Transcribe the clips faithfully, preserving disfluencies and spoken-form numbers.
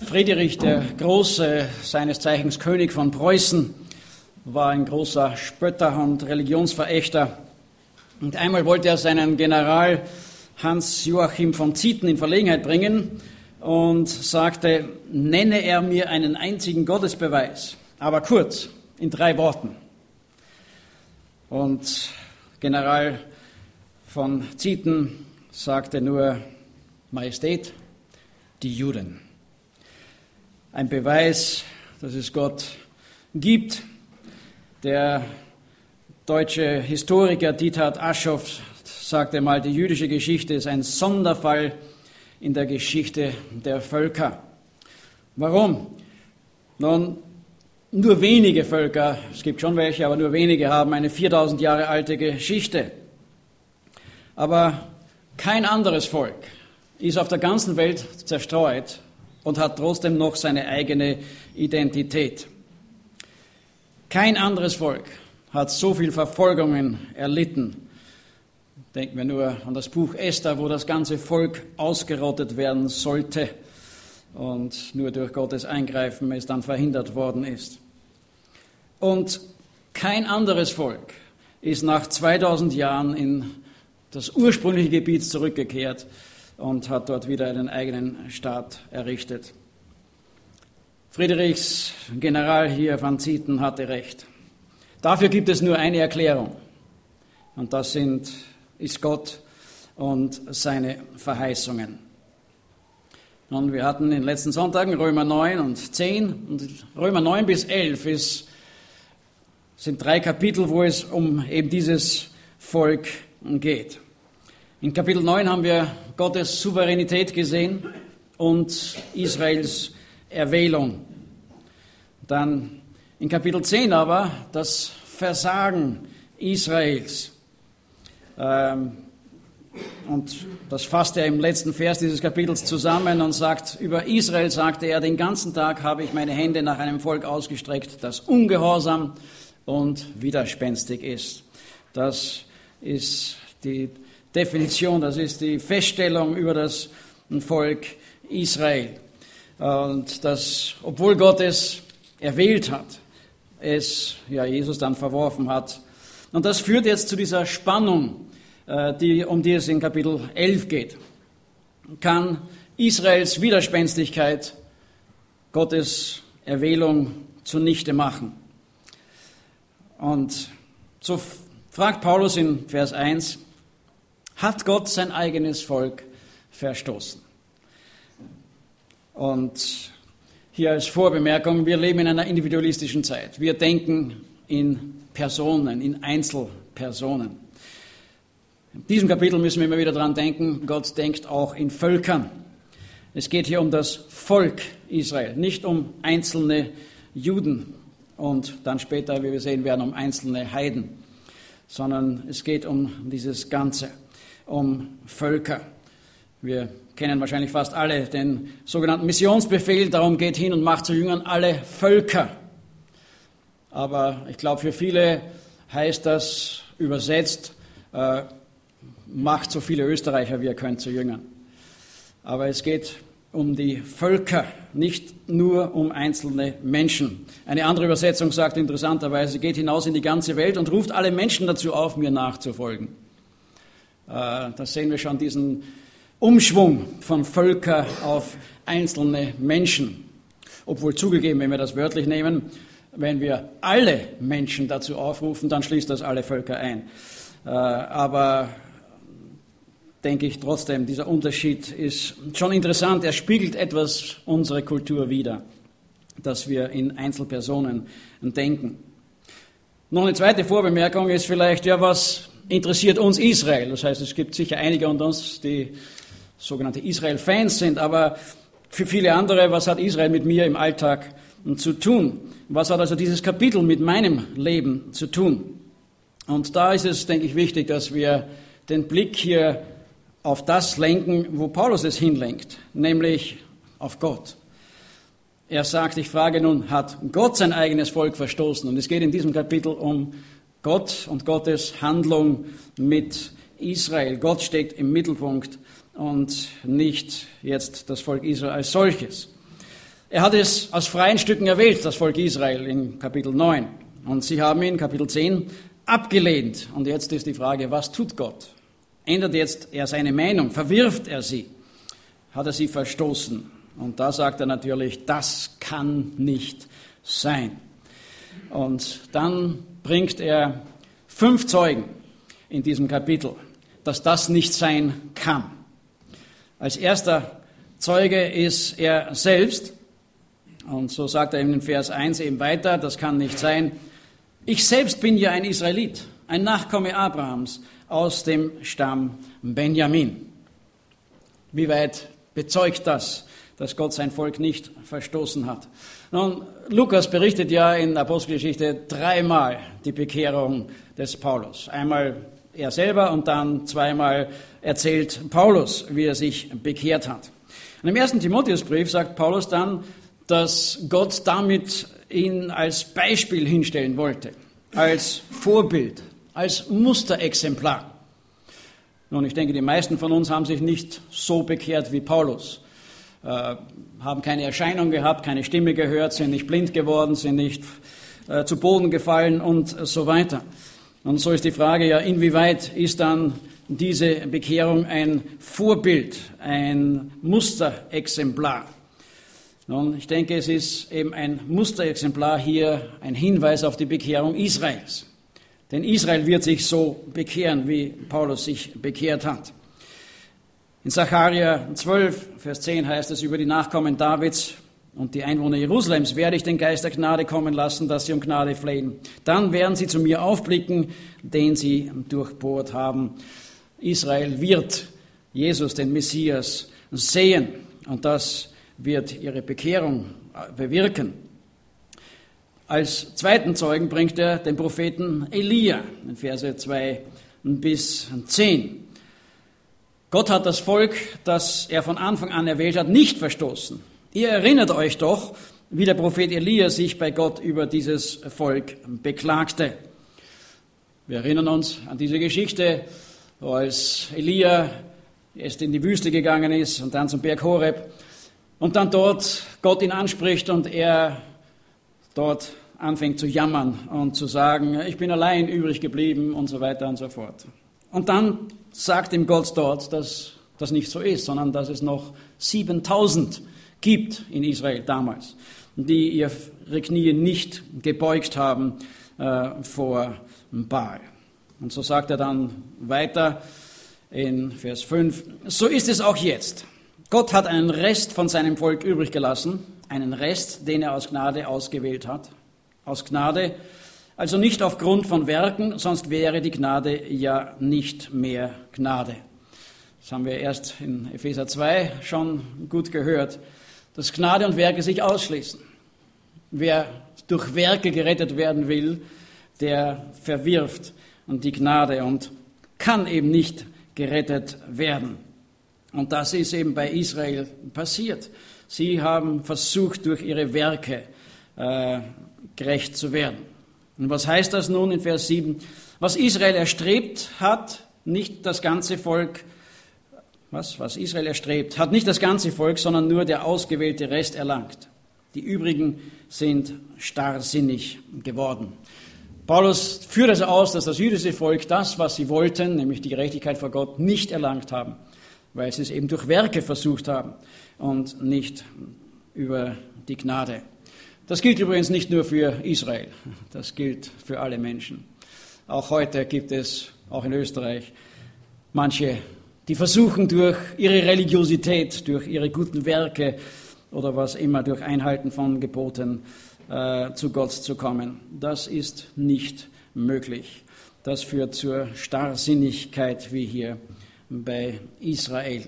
Friedrich der Große, seines Zeichens König von Preußen, war ein großer Spötter und Religionsverächter. Und einmal wollte er seinen General Hans Joachim von Zieten in Verlegenheit bringen und sagte, nenne er mir einen einzigen Gottesbeweis, aber kurz, in drei Worten. Und General von Zieten sagte nur, Majestät, die Juden. Ein Beweis, dass es Gott gibt. Der deutsche Historiker Diethard Aschoff sagte mal, die jüdische Geschichte ist ein Sonderfall in der Geschichte der Völker. Warum? Nun, nur wenige Völker, es gibt schon welche, aber nur wenige haben eine viertausend Jahre alte Geschichte. Aber kein anderes Volk ist auf der ganzen Welt zerstreut und hat trotzdem noch seine eigene Identität. Kein anderes Volk hat so viel Verfolgungen erlitten. Denken wir nur an das Buch Esther, wo das ganze Volk ausgerottet werden sollte und nur durch Gottes Eingreifen es dann verhindert worden ist. Und kein anderes Volk ist nach zweitausend Jahren in das ursprüngliche Gebiet zurückgekehrt und hat dort wieder einen eigenen Staat errichtet. Friedrichs General hier van Zieten hatte recht. Dafür gibt es nur eine Erklärung. Und das sind, ist Gott und seine Verheißungen. Und wir hatten in den letzten Sonntagen Römer neun und zehn. Und Römer neun bis elf ist, sind drei Kapitel, wo es um eben dieses Volk geht. In Kapitel neun haben wir Gottes Souveränität gesehen und Israels Erwählung. Dann in Kapitel zehn aber das Versagen Israels. Ähm, und das fasst er im letzten Vers dieses Kapitels zusammen und sagt, über Israel sagte er, den ganzen Tag habe ich meine Hände nach einem Volk ausgestreckt, das ungehorsam und widerspenstig ist. Das ist die Definition, das ist die Feststellung über das Volk Israel. Und das, obwohl Gott es erwählt hat, es ja Jesus dann verworfen hat. Und das führt jetzt zu dieser Spannung, die, um die es in Kapitel elf geht. Kann Israels Widerspenstigkeit Gottes Erwählung zunichte machen? Und so fragt Paulus in Vers eins, hat Gott sein eigenes Volk verstoßen? Und hier als Vorbemerkung, wir leben in einer individualistischen Zeit. Wir denken in Personen, in Einzelpersonen. In diesem Kapitel müssen wir immer wieder daran denken, Gott denkt auch in Völkern. Es geht hier um das Volk Israel, nicht um einzelne Juden und dann später, wie wir sehen werden, um einzelne Heiden, sondern es geht um dieses Ganze, um Völker. Wir kennen wahrscheinlich fast alle den sogenannten Missionsbefehl, darum geht hin und macht zu Jüngern alle Völker. Aber ich glaube, für viele heißt das übersetzt, äh, macht so viele Österreicher, wie ihr könnt, zu Jüngern. Aber es geht um die Völker, nicht nur um einzelne Menschen. Eine andere Übersetzung sagt interessanterweise, geht hinaus in die ganze Welt und ruft alle Menschen dazu auf, mir nachzufolgen. Äh, da sehen wir schon diesen Umschwung von Völker auf einzelne Menschen. Obwohl zugegeben, wenn wir das wörtlich nehmen, wenn wir alle Menschen dazu aufrufen, dann schließt das alle Völker ein. Aber denke ich trotzdem, dieser Unterschied ist schon interessant. Er spiegelt etwas unsere Kultur wider, dass wir in Einzelpersonen denken. Noch eine zweite Vorbemerkung ist vielleicht, ja, was interessiert uns Israel? Das heißt, es gibt sicher einige unter uns, die sogenannte Israel-Fans sind, aber für viele andere, was hat Israel mit mir im Alltag zu tun? Was hat also dieses Kapitel mit meinem Leben zu tun? Und da ist es, denke ich, wichtig, dass wir den Blick hier auf das lenken, wo Paulus es hinlenkt, nämlich auf Gott. Er sagt, ich frage nun, hat Gott sein eigenes Volk verstoßen? Und es geht in diesem Kapitel um Gott und Gottes Handlung mit Israel. Gott steht im Mittelpunkt und nicht jetzt das Volk Israel als solches. Er hat es aus freien Stücken erwählt, das Volk Israel, in Kapitel neun. Und sie haben ihn, Kapitel zehn, abgelehnt. Und jetzt ist die Frage, was tut Gott? Ändert jetzt er seine Meinung? Verwirft er sie? Hat er sie verstoßen? Und da sagt er natürlich, das kann nicht sein. Und dann bringt er fünf Zeugen in diesem Kapitel, dass das nicht sein kann. Als erster Zeuge ist er selbst. Und so sagt er in Vers eins eben weiter, das kann nicht sein. Ich selbst bin ja ein Israelit, ein Nachkomme Abrahams aus dem Stamm Benjamin. Wie weit bezeugt das, dass Gott sein Volk nicht verstoßen hat? Nun, Lukas berichtet ja in der Apostelgeschichte dreimal die Bekehrung des Paulus. Einmal er selber und dann zweimal erzählt Paulus, wie er sich bekehrt hat. Und im ersten Timotheusbrief sagt Paulus dann, dass Gott damit ihn als Beispiel hinstellen wollte, als Vorbild, als Musterexemplar. Nun, ich denke, die meisten von uns haben sich nicht so bekehrt wie Paulus, äh, haben keine Erscheinung gehabt, keine Stimme gehört, sind nicht blind geworden, sind nicht äh, zu Boden gefallen und so weiter. Und so ist die Frage ja, inwieweit ist dann diese Bekehrung ein Vorbild, ein Musterexemplar? Nun, ich denke, es ist eben ein Musterexemplar hier, ein Hinweis auf die Bekehrung Israels. Denn Israel wird sich so bekehren, wie Paulus sich bekehrt hat. In Sacharja zwölf, Vers zehn heißt es über die Nachkommen Davids und die Einwohner Jerusalems, werde ich den Geist der Gnade kommen lassen, dass sie um Gnade flehen. Dann werden sie zu mir aufblicken, den sie durchbohrt haben. Israel wird Jesus, den Messias, sehen und das wird ihre Bekehrung bewirken. Als zweiten Zeugen bringt er den Propheten Elia in Verse zwei bis zehn. Gott hat das Volk, das er von Anfang an erwählt hat, nicht verstoßen. Ihr erinnert euch doch, wie der Prophet Elia sich bei Gott über dieses Volk beklagte. Wir erinnern uns an diese Geschichte, als Elia erst in die Wüste gegangen ist und dann zum Berg Horeb. Und dann dort Gott ihn anspricht und er dort anfängt zu jammern und zu sagen, ich bin allein übrig geblieben und so weiter und so fort. Und dann sagt ihm Gott dort, dass das nicht so ist, sondern dass es noch siebentausend gibt in Israel damals, die ihre Knie nicht gebeugt haben äh, vor Baal. Und so sagt er dann weiter in Vers fünf, so ist es auch jetzt. Gott hat einen Rest von seinem Volk übrig gelassen, einen Rest, den er aus Gnade ausgewählt hat. Aus Gnade, also nicht aufgrund von Werken, sonst wäre die Gnade ja nicht mehr Gnade. Das haben wir erst in Epheser zwei schon gut gehört, dass Gnade und Werke sich ausschließen. Wer durch Werke gerettet werden will, der verwirft die Gnade und kann eben nicht gerettet werden. Und das ist eben bei Israel passiert. Sie haben versucht, durch ihre Werke äh, gerecht zu werden. Und was heißt das nun in Vers sieben? Was Israel erstrebt, hat nicht das ganze Volk, was, was Israel erstrebt, hat nicht das ganze Volk, sondern nur der ausgewählte Rest erlangt. Die übrigen sind starrsinnig geworden. Paulus führt also aus, dass das jüdische Volk das, was sie wollten, nämlich die Gerechtigkeit vor Gott, nicht erlangt haben, weil sie es eben durch Werke versucht haben und nicht über die Gnade. Das gilt übrigens nicht nur für Israel, das gilt für alle Menschen. Auch heute gibt es, auch in Österreich, manche, die versuchen durch ihre Religiosität, durch ihre guten Werke oder was immer, durch Einhalten von Geboten äh, zu Gott zu kommen. Das ist nicht möglich. Das führt zur Starrsinnigkeit wie hier bei Israel.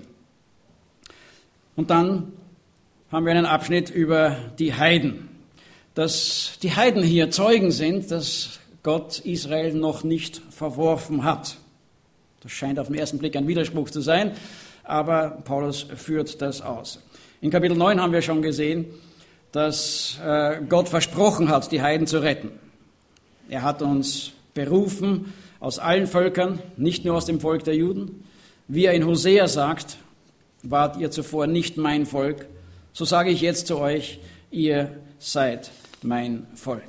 Und dann haben wir einen Abschnitt über die Heiden. Dass die Heiden hier Zeugen sind, dass Gott Israel noch nicht verworfen hat. Das scheint auf den ersten Blick ein Widerspruch zu sein, aber Paulus führt das aus. In Kapitel neun haben wir schon gesehen, dass äh, Gott versprochen hat, die Heiden zu retten. Er hat uns berufen aus allen Völkern, nicht nur aus dem Volk der Juden. Wie er in Hosea sagt, wart ihr zuvor nicht mein Volk, So sage ich jetzt zu euch, ihr seid mein Volk.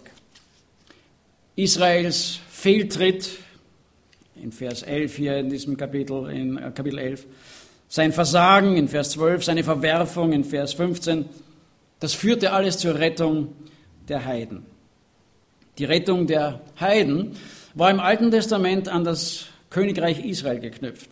Israels Fehltritt in Vers elf hier in diesem Kapitel, in Kapitel elf, sein Versagen in Vers zwölf, seine Verwerfung in Vers fünfzehn, das führte alles zur Rettung der Heiden. Die Rettung der Heiden war im Alten Testament an das Königreich Israel geknüpft.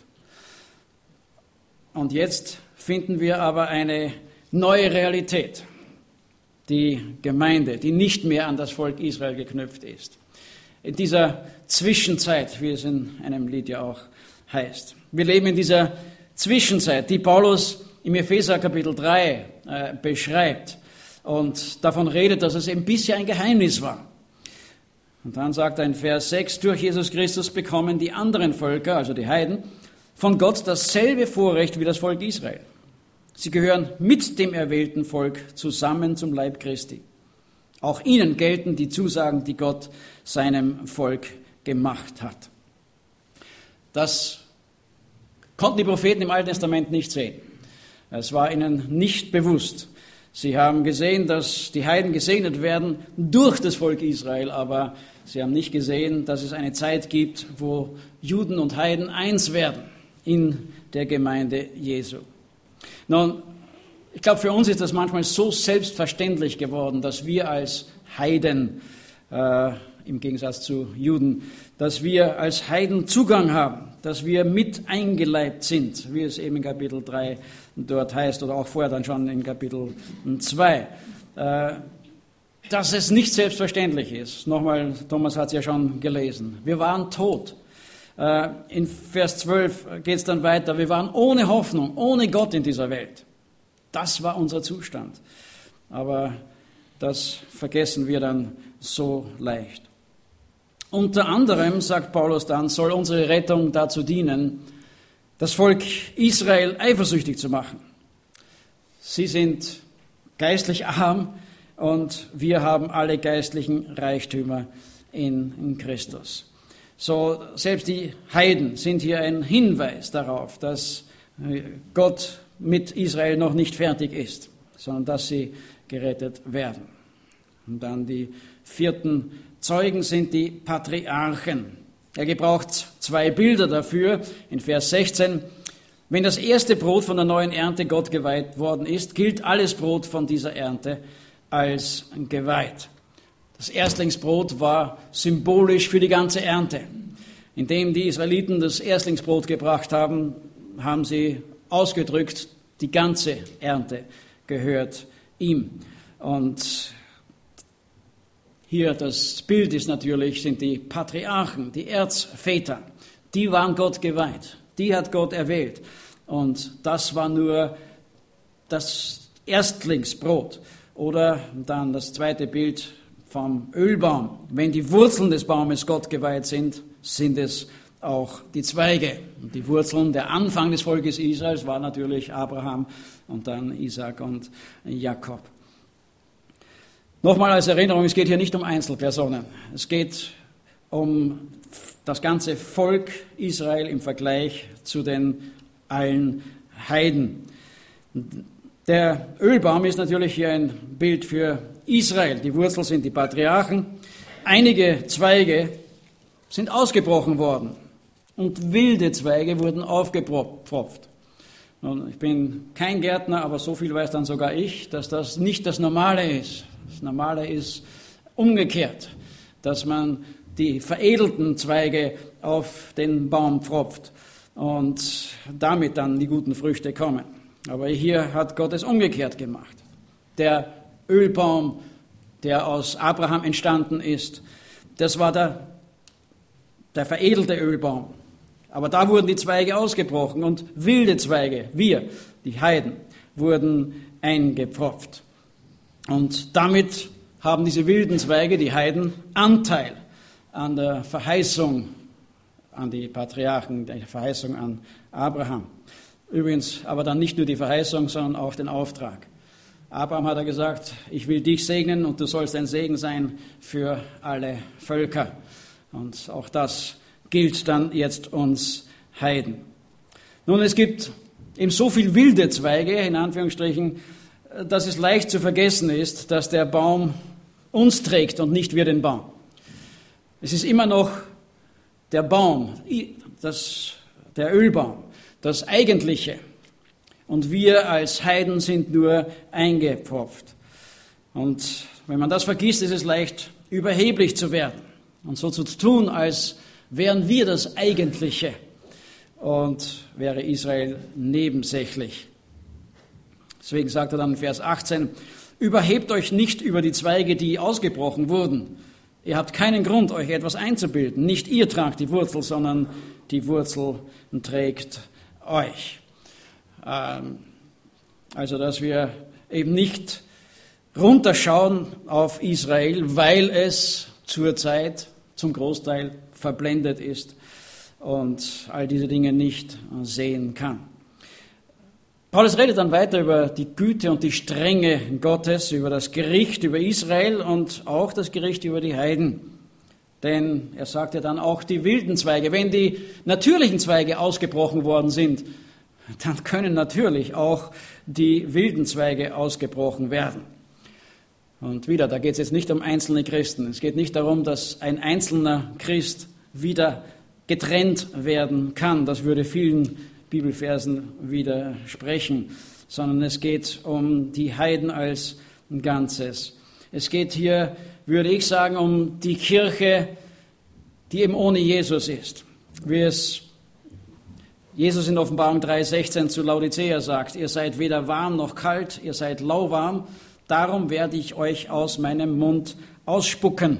Und jetzt finden wir aber eine neue Realität, die Gemeinde, die nicht mehr an das Volk Israel geknüpft ist. In dieser Zwischenzeit, wie es in einem Lied ja auch heißt. Wir leben in dieser Zwischenzeit, die Paulus im Epheser Kapitel drei äh, beschreibt und davon redet, dass es eben bisher ein Geheimnis war. Und dann sagt er in Vers sechs, durch Jesus Christus bekommen die anderen Völker, also die Heiden, von Gott dasselbe Vorrecht wie das Volk Israel. Sie gehören mit dem erwählten Volk zusammen zum Leib Christi. Auch ihnen gelten die Zusagen, die Gott seinem Volk gemacht hat. Das konnten die Propheten im Alten Testament nicht sehen. Es war ihnen nicht bewusst. Sie haben gesehen, dass die Heiden gesegnet werden durch das Volk Israel, aber sie haben nicht gesehen, dass es eine Zeit gibt, wo Juden und Heiden eins werden in der Gemeinde Jesu. Nun, ich glaube, für uns ist das manchmal so selbstverständlich geworden, dass wir als Heiden, äh, im Gegensatz zu Juden, dass wir als Heiden Zugang haben, dass wir mit eingeleibt sind, wie es eben in Kapitel drei dort heißt oder auch vorher dann schon in Kapitel zwei. Äh, dass es nicht selbstverständlich ist. Nochmal, Thomas hat es ja schon gelesen. Wir waren tot. Äh, in Vers zwölf geht es dann weiter. Wir waren ohne Hoffnung, ohne Gott in dieser Welt. Das war unser Zustand. Aber das vergessen wir dann so leicht. Unter anderem, sagt Paulus dann, soll unsere Rettung dazu dienen, das Volk Israel eifersüchtig zu machen. Sie sind geistlich arm und wir haben alle geistlichen Reichtümer in, in Christus. So, selbst die Heiden sind hier ein Hinweis darauf, dass Gott mit Israel noch nicht fertig ist, sondern dass sie gerettet werden. Und dann die vierten Zeugen sind die Patriarchen. Er gebraucht zwei Bilder dafür. In Vers sechzehn, wenn das erste Brot von der neuen Ernte Gott geweiht worden ist, gilt alles Brot von dieser Ernte als geweiht. Das Erstlingsbrot war symbolisch für die ganze Ernte. Indem die Israeliten das Erstlingsbrot gebracht haben, haben sie ausgedrückt, die ganze Ernte gehört ihm. Und hier das Bild ist natürlich, sind die Patriarchen, die Erzväter. Die waren Gott geweiht. Die hat Gott erwählt. Und das war nur das Erstlingsbrot. Oder dann das zweite Bild vom Ölbaum. Wenn die Wurzeln des Baumes Gott geweiht sind, sind es auch die Zweige. Und die Wurzeln, der Anfang des Volkes Israels war natürlich Abraham und dann Isaac und Jakob. Nochmal als Erinnerung, es geht hier nicht um Einzelpersonen. Es geht um das ganze Volk Israel im Vergleich zu den allen Heiden. Der Ölbaum ist natürlich hier ein Bild für Israel. Die Wurzel sind die Patriarchen. Einige Zweige sind ausgebrochen worden und wilde Zweige wurden aufgepfropft. Und ich bin kein Gärtner, aber so viel weiß dann sogar ich, dass das nicht das Normale ist. Das Normale ist umgekehrt, dass man die veredelten Zweige auf den Baum pfropft und damit dann die guten Früchte kommen. Aber hier hat Gott es umgekehrt gemacht. Der Ölbaum, der aus Abraham entstanden ist, das war der, der veredelte Ölbaum. Aber da wurden die Zweige ausgebrochen und wilde Zweige, wir, die Heiden, wurden eingepfropft. Und damit haben diese wilden Zweige, die Heiden, Anteil an der Verheißung an die Patriarchen, der Verheißung an Abraham. Übrigens aber dann nicht nur die Verheißung, sondern auch den Auftrag. Abraham hat er gesagt, ich will dich segnen und du sollst ein Segen sein für alle Völker. Und auch das gilt dann jetzt uns Heiden. Nun, es gibt eben so viel wilde Zweige, in Anführungsstrichen, dass es leicht zu vergessen ist, dass der Baum uns trägt und nicht wir den Baum. Es ist immer noch der Baum, das, der Ölbaum, das Eigentliche. Und wir als Heiden sind nur eingepfropft. Und wenn man das vergisst, ist es leicht, überheblich zu werden und so zu tun, als wären wir das Eigentliche und wäre Israel nebensächlich. Deswegen sagt er dann in Vers achtzehn, überhebt euch nicht über die Zweige, die ausgebrochen wurden. Ihr habt keinen Grund, euch etwas einzubilden. Nicht ihr tragt die Wurzel, sondern die Wurzel trägt euch. Also, dass wir eben nicht runterschauen auf Israel, weil es zurzeit zum Großteil verblendet ist und all diese Dinge nicht sehen kann. Paulus redet dann weiter über die Güte und die Strenge Gottes, über das Gericht über Israel und auch das Gericht über die Heiden. Denn er sagt ja dann auch die wilden Zweige. Wenn die natürlichen Zweige ausgebrochen worden sind, dann können natürlich auch die wilden Zweige ausgebrochen werden. Und wieder, da geht es jetzt nicht um einzelne Christen. Es geht nicht darum, dass ein einzelner Christ wieder getrennt werden kann. Das würde vielen Bibelversen widersprechen, sondern es geht um die Heiden als ein Ganzes. Es geht hier, würde ich sagen, um die Kirche, die eben ohne Jesus ist. Wie es Jesus in Offenbarung drei sechzehn zu Laodicea sagt, ihr seid weder warm noch kalt, ihr seid lauwarm, darum werde ich euch aus meinem Mund ausspucken.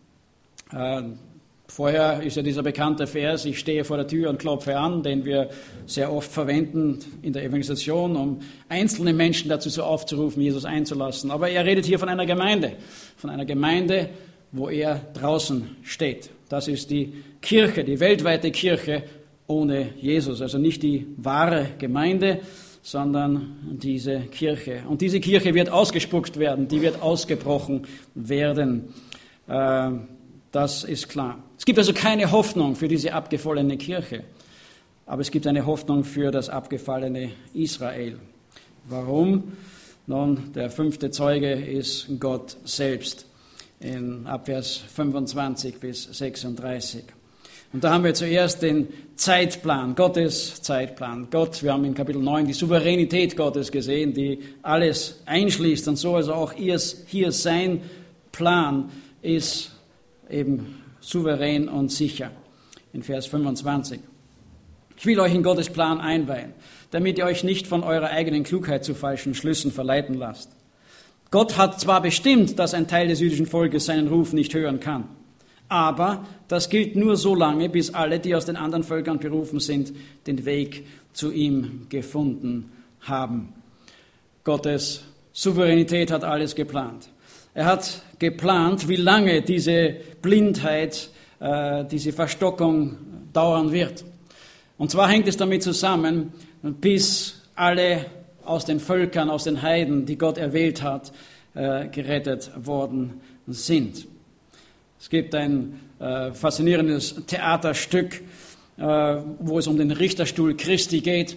Äh, Vorher ist ja dieser bekannte Vers, ich stehe vor der Tür und klopfe an, den wir sehr oft verwenden in der Evangelisation, um einzelne Menschen dazu so aufzurufen, Jesus einzulassen. Aber er redet hier von einer Gemeinde, von einer Gemeinde, wo er draußen steht. Das ist die Kirche, die weltweite Kirche ohne Jesus. Also nicht die wahre Gemeinde, sondern diese Kirche. Und diese Kirche wird ausgespuckt werden, die wird ausgebrochen werden. Äh, Das ist klar. Es gibt also keine Hoffnung für diese abgefallene Kirche, aber es gibt eine Hoffnung für das abgefallene Israel. Warum? Nun, der fünfte Zeuge ist Gott selbst in Abvers fünfundzwanzig bis sechsunddreißig. Und da haben wir zuerst den Zeitplan, Gottes Zeitplan. Gott, wir haben in Kapitel neun die Souveränität Gottes gesehen, die alles einschließt und so, also auch hier sein Plan ist eben souverän und sicher. In Vers fünfundzwanzig. Ich will euch in Gottes Plan einweihen, damit ihr euch nicht von eurer eigenen Klugheit zu falschen Schlüssen verleiten lasst. Gott hat zwar bestimmt, dass ein Teil des jüdischen Volkes seinen Ruf nicht hören kann, aber das gilt nur so lange, bis alle, die aus den anderen Völkern berufen sind, den Weg zu ihm gefunden haben. Gottes Souveränität hat alles geplant. Er hat geplant, wie lange diese Blindheit, äh, diese Verstockung dauern wird. Und zwar hängt es damit zusammen, bis alle aus den Völkern, aus den Heiden, die Gott erwählt hat, äh, gerettet worden sind. Es gibt ein äh, faszinierendes Theaterstück, äh, wo es um den Richterstuhl Christi geht.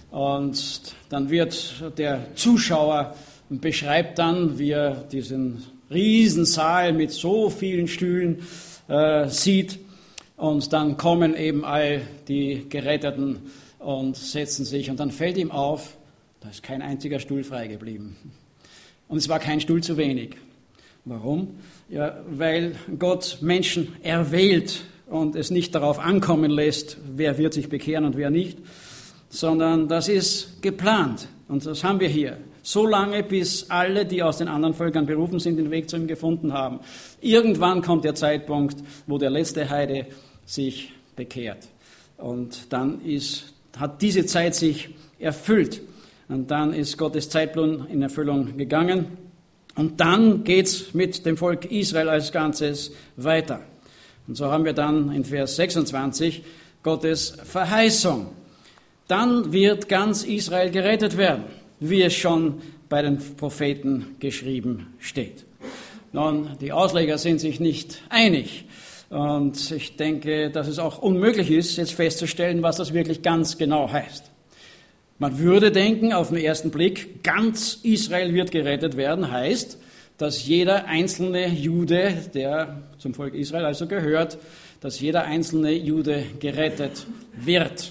Und dann wird der Zuschauer beschreibt dann, wie er diesen Riesensaal mit so vielen Stühlen äh, sieht. Und dann kommen eben all die Geretteten und setzen sich. Und dann fällt ihm auf, da ist kein einziger Stuhl frei geblieben. Und es war kein Stuhl zu wenig. Warum? Ja, weil Gott Menschen erwählt und es nicht darauf ankommen lässt, wer wird sich bekehren und wer nicht, sondern das ist geplant. Und das haben wir hier. So lange, bis alle, die aus den anderen Völkern berufen sind, den Weg zu ihm gefunden haben. Irgendwann kommt der Zeitpunkt, wo der letzte Heide sich bekehrt. Und dann ist, hat diese Zeit sich erfüllt. Und dann ist Gottes Zeitplan in Erfüllung gegangen. Und dann geht's mit dem Volk Israel als Ganzes weiter. Und so haben wir dann in Vers sechsundzwanzig Gottes Verheißung. Dann wird ganz Israel gerettet werden, wie es schon bei den Propheten geschrieben steht. Nun, die Ausleger sind sich nicht einig. Und ich denke, dass es auch unmöglich ist, jetzt festzustellen, was das wirklich ganz genau heißt. Man würde denken, auf den ersten Blick, ganz Israel wird gerettet werden, heißt, dass jeder einzelne Jude, der zum Volk Israel also gehört, dass jeder einzelne Jude gerettet wird.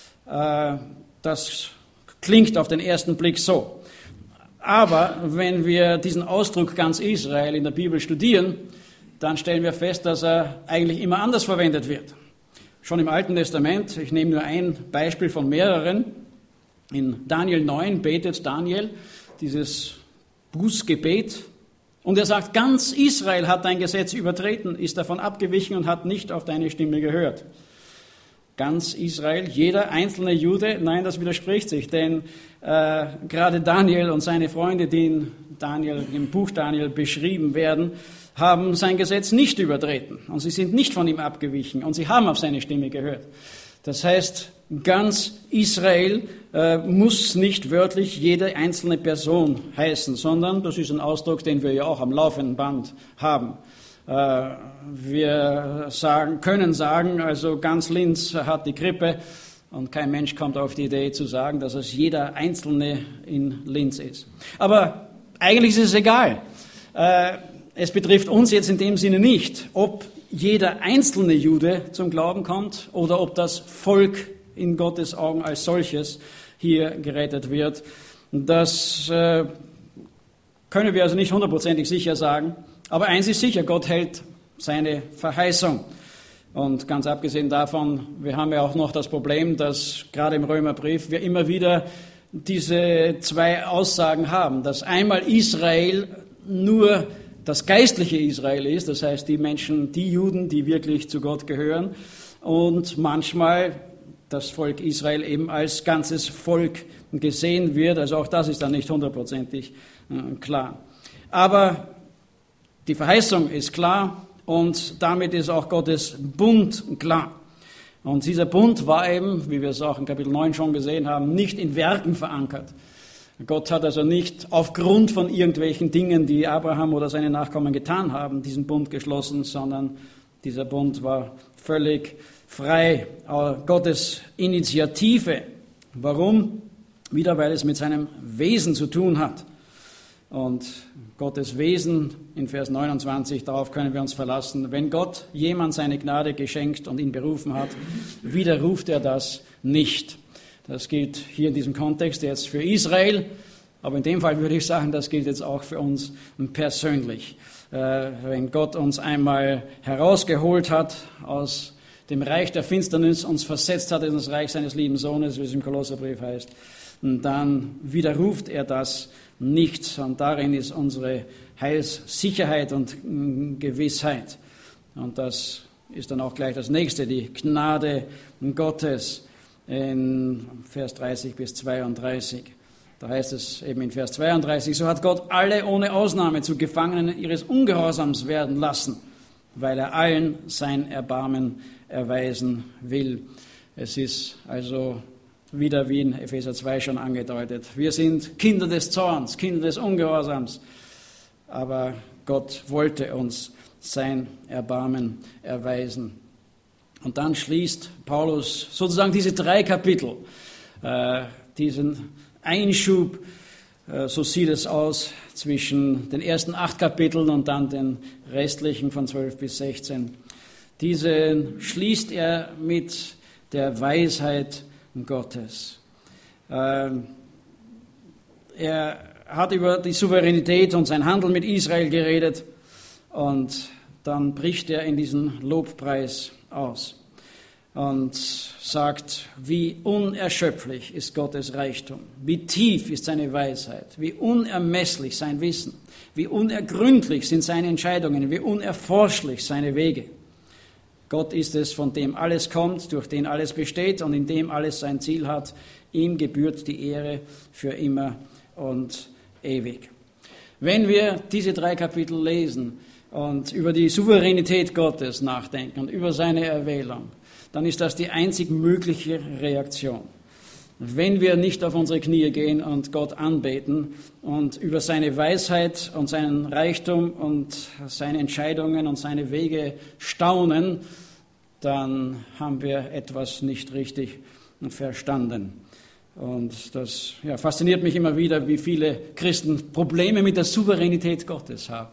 Das klingt auf den ersten Blick so. Aber wenn wir diesen Ausdruck ganz Israel in der Bibel studieren, dann stellen wir fest, dass er eigentlich immer anders verwendet wird. Schon im Alten Testament, ich nehme nur ein Beispiel von mehreren, in Daniel neun betet Daniel dieses Bußgebet und er sagt, ganz Israel hat dein Gesetz übertreten, ist davon abgewichen und hat nicht auf deine Stimme gehört. Ganz Israel, jeder einzelne Jude, nein, das widerspricht sich, denn äh, gerade Daniel und seine Freunde, die in Daniel, im Buch Daniel beschrieben werden, haben sein Gesetz nicht übertreten und sie sind nicht von ihm abgewichen und sie haben auf seine Stimme gehört. Das heißt, ganz Israel äh, muss nicht wörtlich jede einzelne Person heißen, sondern das ist ein Ausdruck, den wir ja auch am laufenden Band haben. Äh, wir sagen, können sagen, also ganz Linz hat die Grippe und kein Mensch kommt auf die Idee zu sagen, dass es jeder Einzelne in Linz ist. Aber eigentlich ist es egal. Äh, es betrifft uns jetzt in dem Sinne nicht, ob jeder einzelne Jude zum Glauben kommt oder ob das Volk in Gottes Augen als solches hier gerettet wird. Das äh, können wir also nicht hundertprozentig sicher sagen. Aber eins ist sicher, Gott hält seine Verheißung. Und ganz abgesehen davon, wir haben ja auch noch das Problem, dass gerade im Römerbrief wir immer wieder diese zwei Aussagen haben, dass einmal Israel nur das geistliche Israel ist, das heißt die Menschen, die Juden, die wirklich zu Gott gehören, und manchmal das Volk Israel eben als ganzes Volk gesehen wird. Also auch das ist dann nicht hundertprozentig klar. Aber die Verheißung ist klar und damit ist auch Gottes Bund klar. Und dieser Bund war eben, wie wir es auch in Kapitel neun schon gesehen haben, nicht in Werken verankert. Gott hat also nicht aufgrund von irgendwelchen Dingen, die Abraham oder seine Nachkommen getan haben, diesen Bund geschlossen, sondern dieser Bund war völlig frei. Gottes Initiative. Warum? Wieder, weil es mit seinem Wesen zu tun hat. Und Gottes Wesen in Vers neunundzwanzig, darauf können wir uns verlassen. Wenn Gott jemand seine Gnade geschenkt und ihn berufen hat, widerruft er das nicht. Das gilt hier in diesem Kontext jetzt für Israel, aber in dem Fall würde ich sagen, das gilt jetzt auch für uns persönlich. Wenn Gott uns einmal herausgeholt hat aus dem Reich der Finsternis, uns versetzt hat in das Reich seines lieben Sohnes, wie es im Kolosserbrief heißt, dann widerruft er das nicht. Und darin ist unsere Heilssicherheit und Gewissheit. Und das ist dann auch gleich das Nächste, die Gnade Gottes in Vers dreißig bis zweiunddreißig. Da heißt es eben in Vers zweiunddreißig, so hat Gott alle ohne Ausnahme zu Gefangenen ihres Ungehorsams werden lassen, weil er allen sein Erbarmen erweisen will. Es ist also wieder wie in Epheser zwei schon angedeutet. Wir sind Kinder des Zorns, Kinder des Ungehorsams, aber Gott wollte uns sein Erbarmen erweisen. Und dann schließt Paulus sozusagen diese drei Kapitel, äh, diesen Einschub, äh, so sieht es aus, zwischen den ersten acht Kapiteln und dann den restlichen von zwölf bis sechzehn. Diesen schließt er mit der Weisheit Gottes. Äh, er hat über die Souveränität und sein Handeln mit Israel geredet und dann bricht er in diesen Lobpreis aus und sagt, wie unerschöpflich ist Gottes Reichtum, wie tief ist seine Weisheit, wie unermesslich sein Wissen, wie unergründlich sind seine Entscheidungen, wie unerforschlich seine Wege. Gott ist es, von dem alles kommt, durch den alles besteht und in dem alles sein Ziel hat. Ihm gebührt die Ehre für immer und ewig. Wenn wir diese drei Kapitel lesen und über die Souveränität Gottes nachdenken und über seine Erwählung, dann ist das die einzig mögliche Reaktion. Wenn wir nicht auf unsere Knie gehen und Gott anbeten und über seine Weisheit und seinen Reichtum und seine Entscheidungen und seine Wege staunen, dann haben wir etwas nicht richtig verstanden. Und das ja, fasziniert mich immer wieder, wie viele Christen Probleme mit der Souveränität Gottes haben.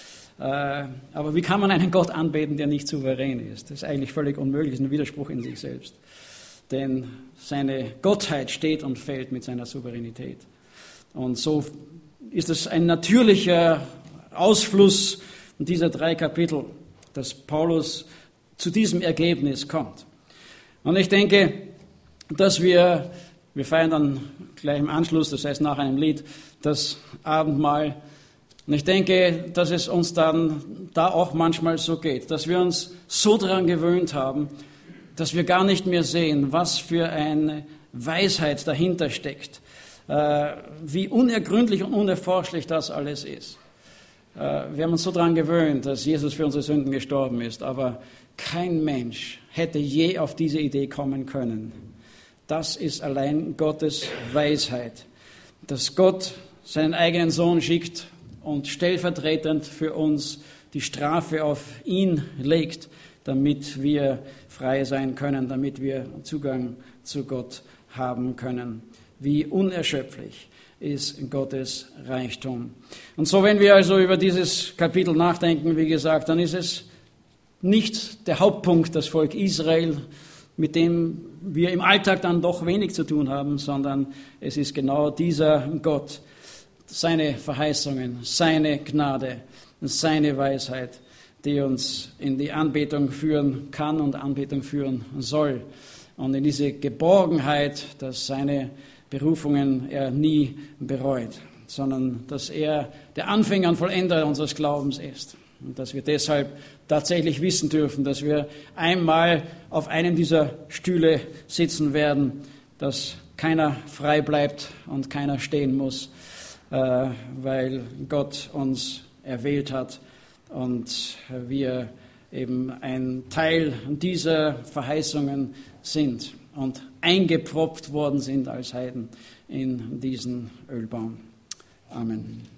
Äh, aber wie kann man einen Gott anbeten, der nicht souverän ist? Das ist eigentlich völlig unmöglich, das ist ein Widerspruch in sich selbst. Denn seine Gottheit steht und fällt mit seiner Souveränität. Und so ist es ein natürlicher Ausfluss dieser drei Kapitel, dass Paulus zu diesem Ergebnis kommt. Und ich denke, dass wir, wir feiern dann gleich im Anschluss, das heißt nach einem Lied, das Abendmahl. Und ich denke, dass es uns dann da auch manchmal so geht, dass wir uns so daran gewöhnt haben, dass wir gar nicht mehr sehen, was für eine Weisheit dahinter steckt, äh, wie unergründlich und unerforschlich das alles ist. Äh, wir haben uns so daran gewöhnt, dass Jesus für unsere Sünden gestorben ist, aber kein Mensch hätte je auf diese Idee kommen können. Das ist allein Gottes Weisheit, dass Gott seinen eigenen Sohn schickt und stellvertretend für uns die Strafe auf ihn legt, damit wir frei sein können, damit wir Zugang zu Gott haben können. Wie unerschöpflich ist Gottes Reichtum. Und so, wenn wir also über dieses Kapitel nachdenken, wie gesagt, dann ist es nicht der Hauptpunkt, das Volk Israel, mit dem wir im Alltag dann doch wenig zu tun haben, sondern es ist genau dieser Gott, seine Verheißungen, seine Gnade, seine Weisheit, die uns in die Anbetung führen kann und Anbetung führen soll. Und in diese Geborgenheit, dass seine Berufungen er nie bereut, sondern dass er der Anfänger und Vollender unseres Glaubens ist. Und dass wir deshalb tatsächlich wissen dürfen, dass wir einmal auf einem dieser Stühle sitzen werden, dass keiner frei bleibt und keiner stehen muss, äh, weil Gott uns erwählt hat und wir eben ein Teil dieser Verheißungen sind und eingepfropft worden sind als Heiden in diesen Ölbaum. Amen.